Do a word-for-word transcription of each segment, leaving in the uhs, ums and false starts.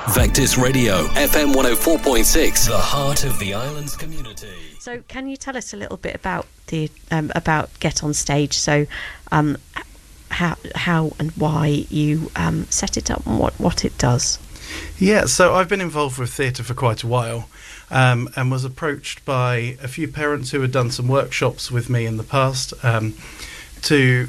Vectis Radio, F M one oh four point six, the heart of the island's community. So can you tell us a little bit about the um, about Get On Stage? So um, how how and why you um, set it up and what, what it does? Yeah, so I've been involved with theatre for quite a while um, and was approached by a few parents who had done some workshops with me in the past um, to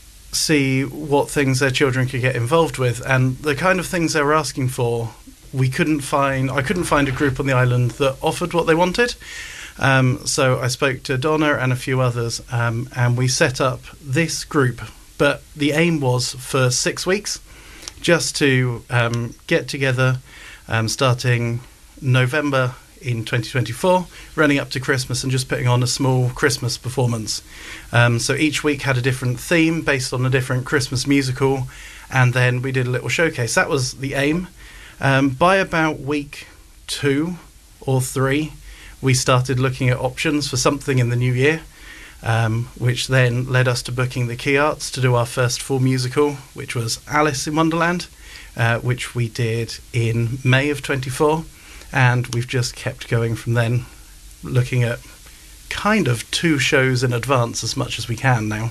see what things their children could get involved with, and the kind of things they were asking for we couldn't find I couldn't find a group on the island that offered what they wanted. Um, so I spoke to Donna and a few others um, and we set up this group, but the aim was for six weeks just to um, get together um, starting November in twenty twenty-four, running up to Christmas, and just putting on a small Christmas performance. Um, so each week had a different theme based on a different Christmas musical, and then we did a little showcase. That was the aim. Um, by about week two or three, we started looking at options for something in the new year, um, which then led us to booking the Key Arts to do our first full musical, which was Alice in Wonderland, uh, which we did in May of twenty-four. And we've just kept going from then, looking at kind of two shows in advance as much as we can now.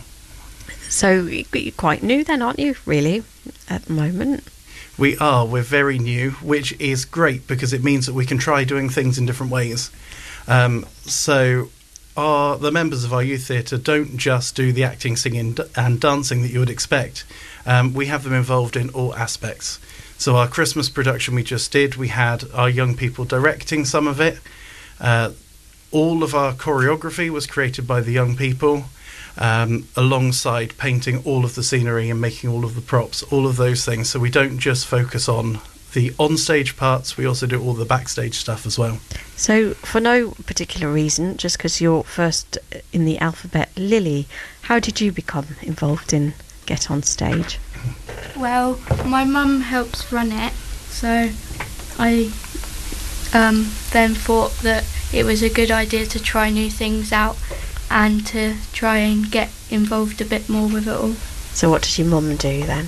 So you're quite new then, aren't you, really, at the moment? We are. We're very new, which is great because it means that we can try doing things in different ways. Um, so our, the members of our youth theatre don't just do the acting, singing and dancing that you would expect. Um, we have them involved in all aspects. So our Christmas production we just did, we had our young people directing some of it. Uh, all of our choreography was created by the young people, um, alongside painting all of the scenery and making all of the props, all of those things. So we don't just focus on the on-stage parts, we also do all the backstage stuff as well. So for no particular reason, just because you're first in the alphabet, Lily, how did you become involved in Get On Stage? Well, my mum helps run it, so I um, then thought that it was a good idea to try new things out and to try and get involved a bit more with it all. So what does your mum do then?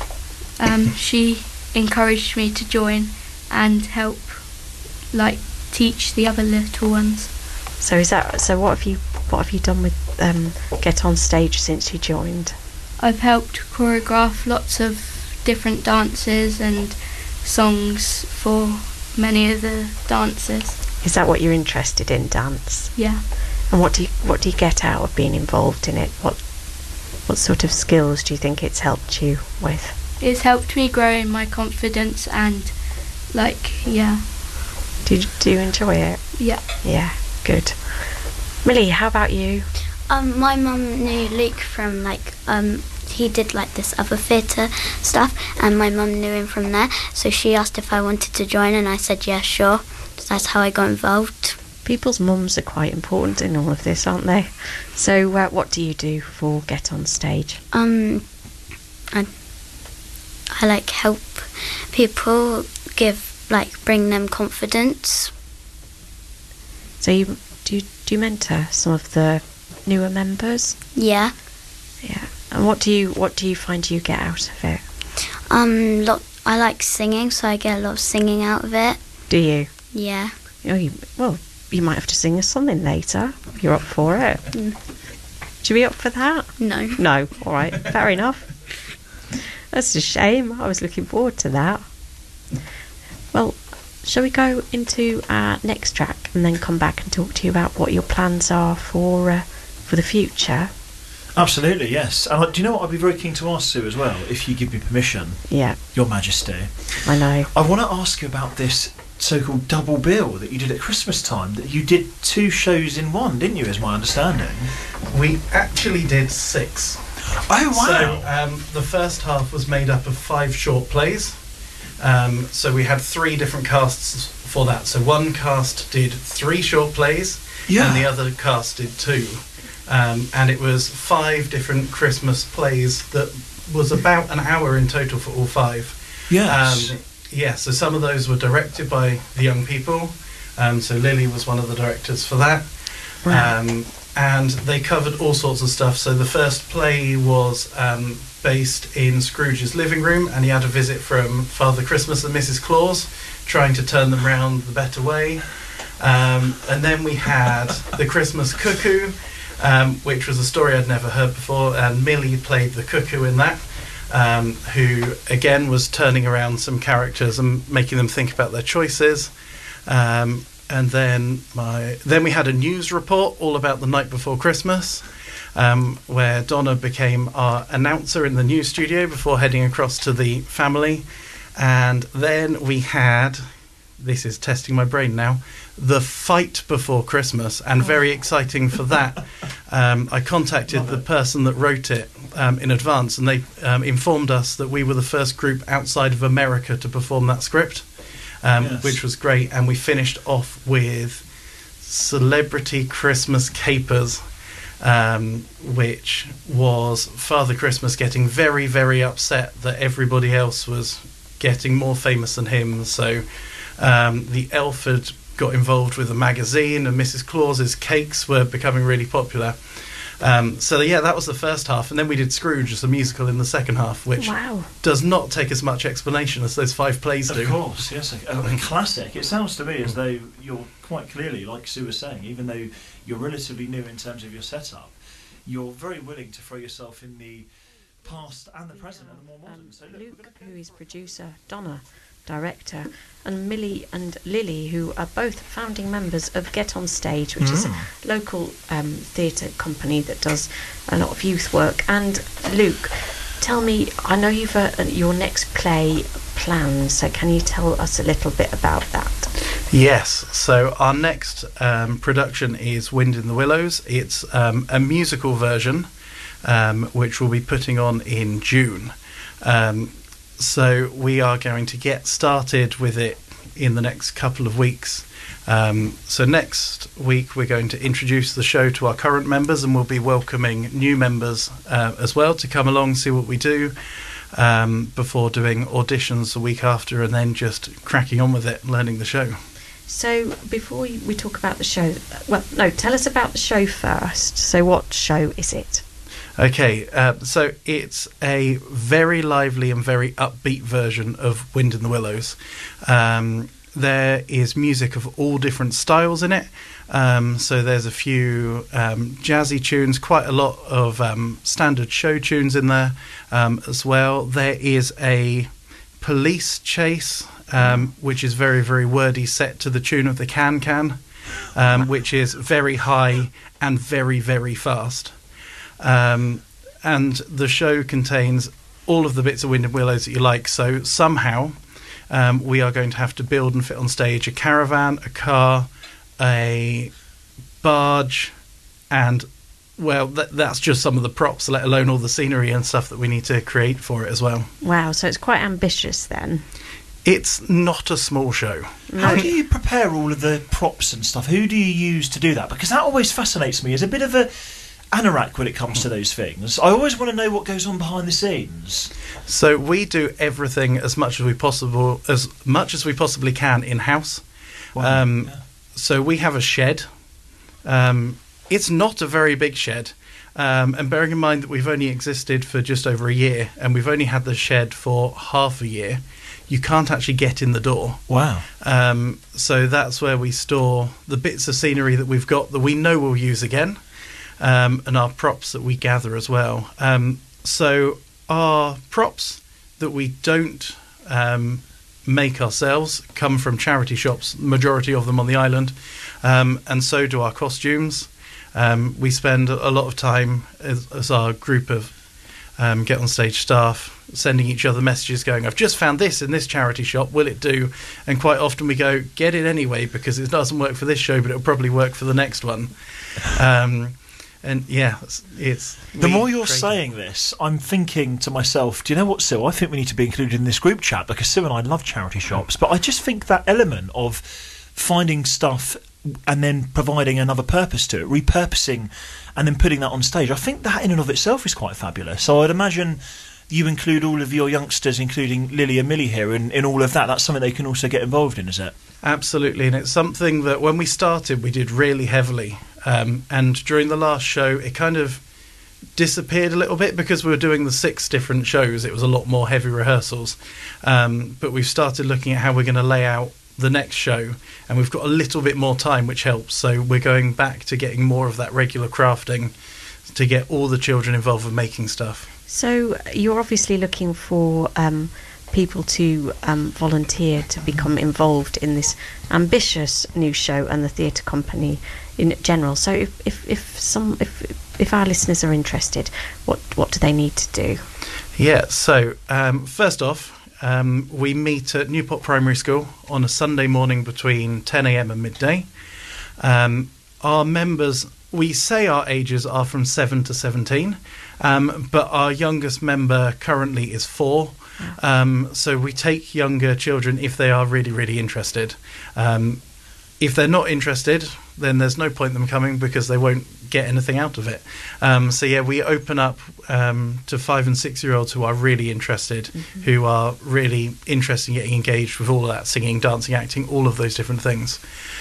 Um, she encouraged me to join and help, like, teach the other little ones. So is that so? What have you what have you done with um, Get On Stage since you joined? I've helped choreograph lots of different dances and songs for many of the dancers. Is that what you're interested in, dance? Yeah. And what do you what do you get out of being involved in it? What what sort of skills do you think it's helped you with? It's helped me grow in my confidence and, like, yeah. Do you, do you enjoy it? Yeah. Yeah, good. Millie, how about you? Um, my mum knew Luke from, like, um, he did, like, this other theatre stuff, and my mum knew him from there, so she asked if I wanted to join, and I said, yeah, sure. So that's how I got involved. People's mums are quite important in all of this, aren't they? So uh, what do you do for Get On Stage? Um, I, I, like, help people, give, like, bring them confidence. So you do you, do you mentor some of the newer members? Yeah. Yeah. And what do you what do you find you get out of it? Um, lot. I like singing, so I get a lot of singing out of it. Do you? Yeah. Oh, you, well, you might have to sing us something later. If you're up for it. Mm. Should we be up for that? No. No. All right. Fair enough. That's a shame. I was looking forward to that. Well, shall we go into our next track and then come back and talk to you about what your plans are for uh, for the future? Absolutely, yes. And uh, do you know what I'd be very keen to ask Sue as well, if you give me permission? Yeah. Your Majesty. I know. I want to ask you about this so-called double bill that you did at Christmas time. That you did two shows in one, didn't you, is my understanding? We actually did six. Oh, wow. So um, the first half was made up of five short plays. Um, so we had three different casts for that. So one cast did three short plays, yeah. and the other cast did two. Um, and it was five different Christmas plays that was about an hour in total for all five. Yes. Um, yeah, so some of those were directed by the young people. Um, so Lily was one of the directors for that. Right. Um, and they covered all sorts of stuff. So the first play was um, based in Scrooge's living room, and he had a visit from Father Christmas and Missus Claus, trying to turn them round the better way. Um, and then we had The Christmas Cuckoo, um, which was a story I'd never heard before, and Millie played the cuckoo in that, um, who again was turning around some characters and making them think about their choices. Um, and then my then we had a news report all about the night before Christmas, um, where Donna became our announcer in the news studio before heading across to the family. And then we had, this is testing my brain now, The Fight Before Christmas, and very exciting for that. Um, I contacted the person that wrote it um, in advance, and they um, informed us that we were the first group outside of America to perform that script, um, Yes. which was great. And we finished off with Celebrity Christmas Capers, um, which was Father Christmas getting very, very upset that everybody else was getting more famous than him. So um, the elf had got involved with a magazine, and Missus Claus's cakes were becoming really popular. Um, so yeah, that was the first half, and then we did Scrooge as a musical in the second half, which Wow. does not take as much explanation as those five plays do. Of course, yes, a, a classic. It sounds to me as though you're quite clearly, like Sue was saying, even though you're relatively new in terms of your setup, you're very willing to throw yourself in the past and the present and the more modern. Um, So look, Luke, we're who is producer, Donna, director, and Millie and Lily, who are both founding members of Get On Stage, which is a local um, theatre company that does a lot of youth work. And Luke, tell me, I know you've uh, your next play planned, so can you tell us a little bit about that? Yes, so our next um, production is Wind in the Willows. It's um, a musical version, um, which we'll be putting on in June. Um, so we are going to get started with it in the next couple of weeks. Um, so next week we're going to introduce the show to our current members, and we'll be welcoming new members uh, as well to come along, see what we do, um, before doing auditions the week after, and then just cracking on with it, learning the show. So before we we talk about the show, well, no, tell us about the show first. So what show is it? Okay, uh, so it's a very lively and very upbeat version of Wind in the Willows. Um, there is music of all different styles in it. Um, so there's a few um, jazzy tunes, quite a lot of um, standard show tunes in there um, as well. There is a police chase, um, which is very, very wordy, set to the tune of the Can Can, um, which is very high and very, very fast. Um, and the show contains all of the bits of Wind and Willows that you like. So somehow um, we are going to have to build and fit on stage a caravan, a car, a barge, and well, th- that's just some of the props, let alone all the scenery and stuff that we need to create for it as well. Wow, so it's quite ambitious then. It's not a small show. How do you prepare all of the props and stuff? Who do you use to do that? Because that always fascinates me as a bit of a anorak when it comes to those things. I always want to know what goes on behind the scenes. So we do everything as much as we possible, as much as we possibly can in house. Wow. Um, Yeah. So we have a shed. Um, it's not a very big shed, um, and bearing in mind that we've only existed for just over a year, and we've only had the shed for half a year, you can't actually get in the door. Wow. Um, so that's where we store the bits of scenery that we've got that we know we'll use again. Um, and our props that we gather as well. Um, so our props that we don't um, make ourselves come from charity shops, majority of them on the island, um, and so do our costumes. Um, we spend a lot of time as, as our group of um, Get On Stage staff sending each other messages going, I've just found this in this charity shop, will it do? And quite often we go, get it anyway, because it doesn't work for this show, but it'll probably work for the next one. Um, And yeah, it's, it's The we more you're create- saying this, I'm thinking to myself, do you know what, Sue? I think we need to be included in this group chat, because Sue and I love charity shops. But I just think that element of finding stuff and then providing another purpose to it, repurposing and then putting that on stage, I think that in and of itself is quite fabulous. So I'd imagine you include all of your youngsters, including Lily and Millie here, in, in all of that. That's something they can also get involved in, is it? Absolutely, and it's something that when we started we did really heavily. Um, and during the last show, it kind of disappeared a little bit because we were doing the six different shows. It was a lot more heavy rehearsals. Um, but we've started looking at how we're going to lay out the next show, and we've got a little bit more time, which helps. So we're going back to getting more of that regular crafting to get all the children involved with making stuff. So you're obviously looking for um, people to um, volunteer to become involved in this ambitious new show and the theatre company in general. So if, if, if some if if our listeners are interested, what what do they need to do? Yeah, so um, first off, um, we meet at Newport Primary School on a Sunday morning between ten a.m. and midday. Um, our members, we say our ages are from seven to seventeen, um, but our youngest member currently is four. Um, so we take younger children if they are really, really interested. Um, if they're not interested, then there's no point in them coming because they won't get anything out of it. Um, so yeah, we open up um, to five and six year olds who are really interested, mm-hmm. who are really interested in getting engaged with all of that, singing, dancing, acting, all of those different things.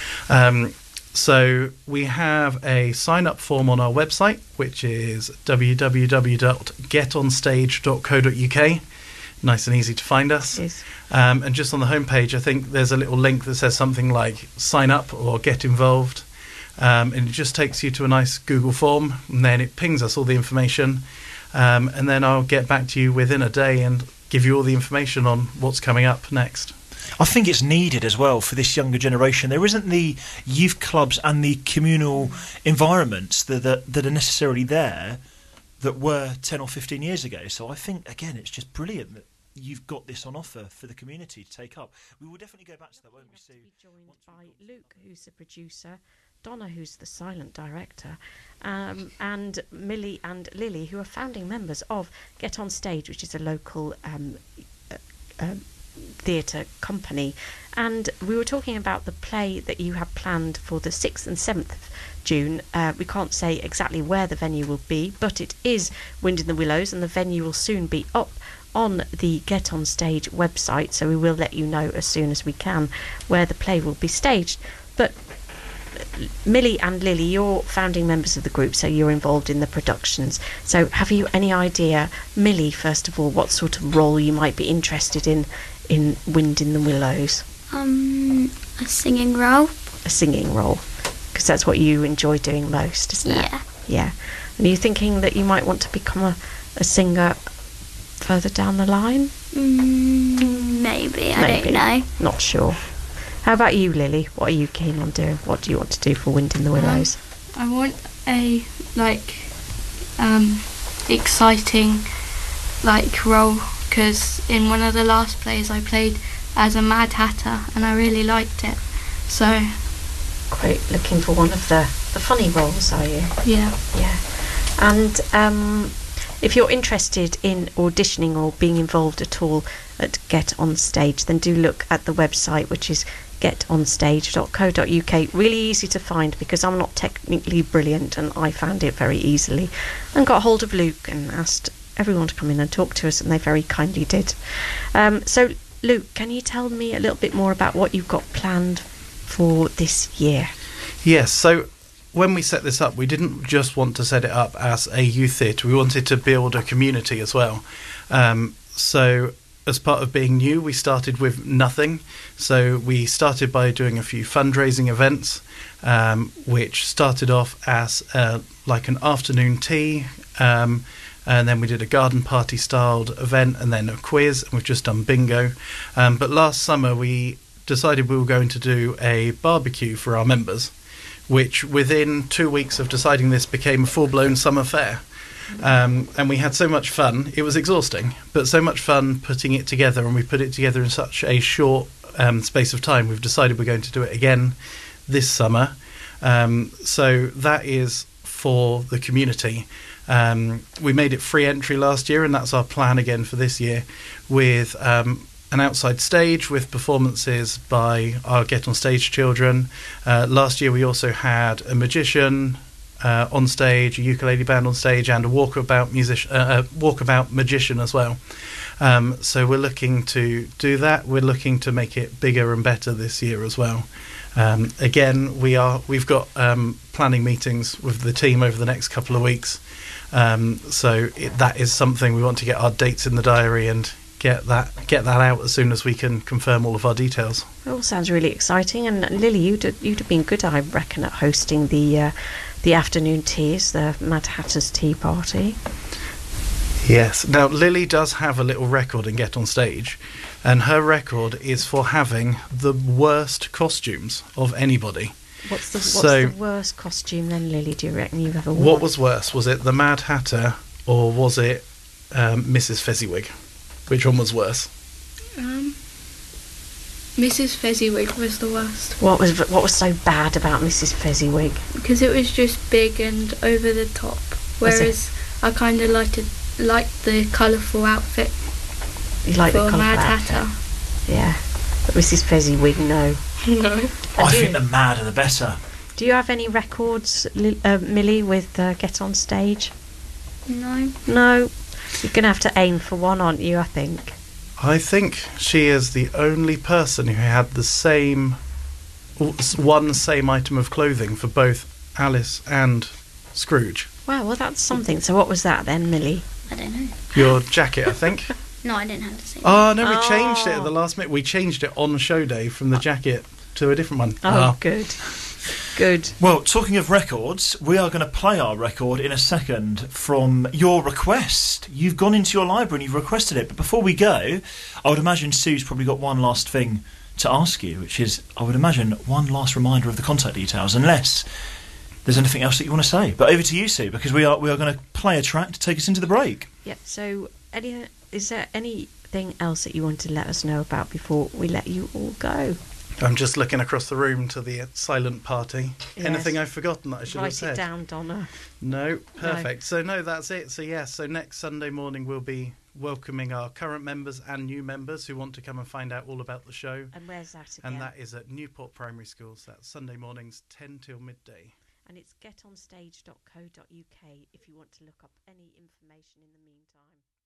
Um, so we have a sign up form on our website, which is w w w dot get on stage dot co dot u k. Nice and easy to find us. Yes. Um, and just on the homepage, I think there's a little link that says something like sign up or get involved. Um, and it just takes you to a nice Google form, and then it pings us all the information. Um, and then I'll get back to you within a day and give you all the information on what's coming up next. I think it's needed as well for this younger generation. There isn't the youth clubs and the communal environments that, that, that are necessarily there that were ten or fifteen years ago. So I think, again, it's just brilliant that you've got this on offer for the community to take up. We will definitely go back to that, won't we, Sue? Be joined by Luke, who's the producer, Donna, who's the silent director, um, and Millie and Lily, who are founding members of Get On Stage, which is a local um, uh, uh, theatre company. And we were talking about the play that you have planned for the sixth and seventh of June. Uh, we can't say exactly where the venue will be, but it is Wind in the Willows, and the venue will soon be up on the Get On Stage website, so we will let you know as soon as we can where the play will be staged. But Millie and Lily, you're founding members of the group, so you're involved in the productions. So have you any idea, Millie, first of all, what sort of role you might be interested in in Wind in the Willows? Um, a singing role. A singing role, because that's what you enjoy doing most, isn't it? Yeah. Yeah. And are you thinking that you might want to become a, a singer further down the line? Mm, maybe, I Maybe. don't know. Not sure. How about you, Lily? What are you keen on doing? What do you want to do for Wind in the Willows? Um, I want a like um, exciting like role, because in one of the last plays I played as a Mad Hatter and I really liked it. So Quite looking for one of the, the funny roles, are you? yeah. Yeah. And um, if you're interested in auditioning or being involved at all at Get On Stage, then do look at the website, which is get on stage dot co dot u k. Really easy to find, because I'm not technically brilliant, and I found it very easily and got hold of Luke and asked everyone to come in and talk to us, and they very kindly did. Um, so Luke, can you tell me a little bit more about what you've got planned for this year? Yes, so when we set this up, we didn't just want to set it up as a youth theatre. We wanted to build a community as well. Um, so as part of being new, we started with nothing. So we started by doing a few fundraising events, um, which started off as uh, like an afternoon tea, um, and then we did a garden party styled event, and then a quiz, and we've just done bingo. Um, but last summer we decided we were going to do a barbecue for our members, which within two weeks of deciding this became a full-blown summer fair. Um, and we had so much fun. It was exhausting, but so much fun putting it together, and we put it together in such a short um, space of time. We've decided we're going to do it again this summer. Um, so that is for the community. Um, we made it free entry last year, and that's our plan again for this year, with um, an outside stage with performances by our Get On Stage children. Uh, last year we also had a magician, uh, on stage, a ukulele band on stage, and a walkabout musician, uh, a walkabout magician as well. Um, so we're looking to do that. We're looking to make it bigger and better this year as well. Um, again, we are we've got um, planning meetings with the team over the next couple of weeks. Um, so it, that is something we want to get our dates in the diary and get that get that out as soon as we can confirm all of our details. It all sounds really exciting. And Lily, you'd you'd have been good, I reckon, at hosting the uh, the afternoon teas, the Mad Hatter's Tea Party. Yes. Now Lily does have a little record in Get On Stage, and her record is for having the worst costumes of anybody. What's the what's So- the worst costume then, Lily? Do you reckon you've ever worn? What was worse? Was it the Mad Hatter or was it um, Missus Fezziwig? Which one was worse? Um, Missus Fezziwig was the worst What was what was so bad about Missus Fezziwig? because it was just big and over the top. Whereas I kind of liked it, liked the colourful outfit You like the for colourful Mad outfit? Hatter. Yeah, but Missus Fezziwig, no. No. I do- think the madder the better. Do you have any records, Li- uh, Millie, with uh, Get On Stage? No. No. You're going to have to aim for one, aren't you, I think? I think she is the only person who had the same one same item of clothing for both Alice and Scrooge. Wow, well, that's something. So what was that then, Millie? I don't know. Your jacket, I think. No, I didn't have the same. Oh no, we changed it at Oh. the last minute. We changed it on show day from the jacket to a different one. Oh, Ah. good. Good. Well, talking of records, we are going to play our record in a second from your request. You've gone into your library and you've requested it. But before we go, I would imagine Sue's probably got one last thing to ask you, which is, I would imagine, one last reminder of the contact details, unless there's anything else that you want to say. But over to you, Sue, because we are we are going to play a track to take us into the break. Yeah, so any, is there anything else that you want to let us know about before we let you all go? I'm just looking across the room to the uh, silent party. Yes. Anything I've forgotten that I should have Write said? it down, Donna. No, perfect. So no, that's it. So yes, so next Sunday morning we'll be welcoming our current members and new members who want to come and find out all about the show. And where's that again? And that is at Newport Primary School. So that's Sunday mornings, ten till midday. And it's getonstage dot co dot uk if you want to look up any information in the meantime.